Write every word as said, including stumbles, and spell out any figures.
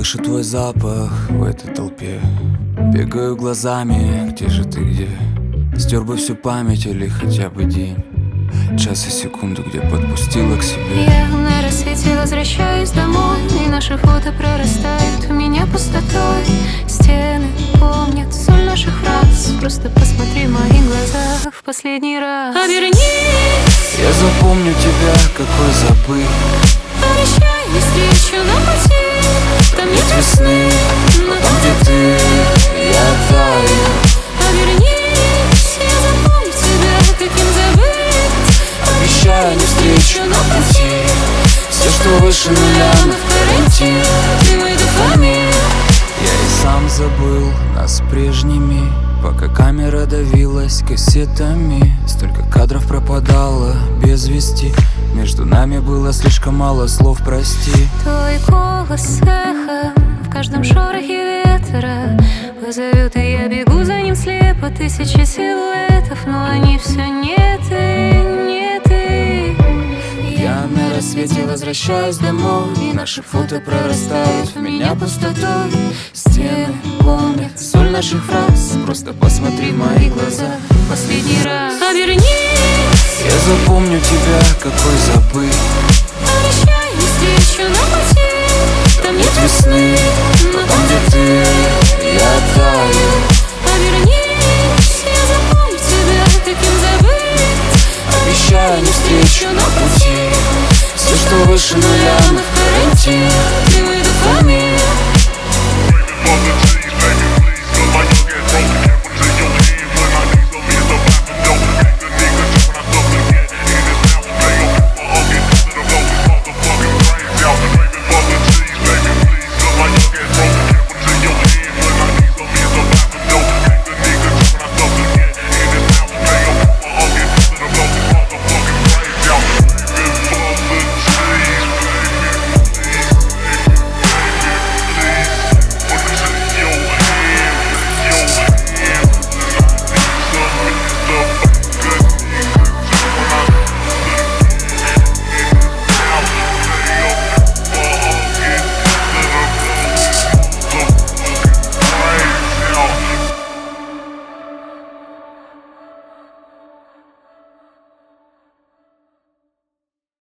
Слышу твой запах в этой толпе, бегаю глазами, где же ты, где? Стер бы всю память или хотя бы день, час и секунду, где подпустила к себе. Я на рассвете возвращаюсь домой, и наши фото прорастают в меня пустотой. Стены помнят соль наших фраз, просто посмотри в мои глаза в последний раз. Обернись, я запомню тебя, какой забыть. обещай мне встречу на пути. Там нет весны, но там, где ты, я таю. Обернись, я запомню тебя, таким забыть. Обещаю не встречу на пути. Все, что выше нуля, но в карантин. Ты мой дофамин. Я и сам забыл нас прежними, пока камера давилась кассетами. Столько кадров пропадало без вести, между нами было слишком мало слов, прости. Твой голос эхо в каждом шорохе ветра позовет, и я бегу за ним слепо. Тысячи силуэтов, но они все не ты, не ты. Я на рассвете возвращаюсь домой, и наши фото прорастают в меня пустотой. Стены помнят соль наших фраз, просто посмотри в мои глаза в последний раз. Обернись, я запомню тебя, какой забыть. обещай мне встречу на пути. Там нет весны, но там, где ты, я таю. Обернись, я запомню тебя, таким забыть. Обещаю не встречу на пути. Все, что выше нуля,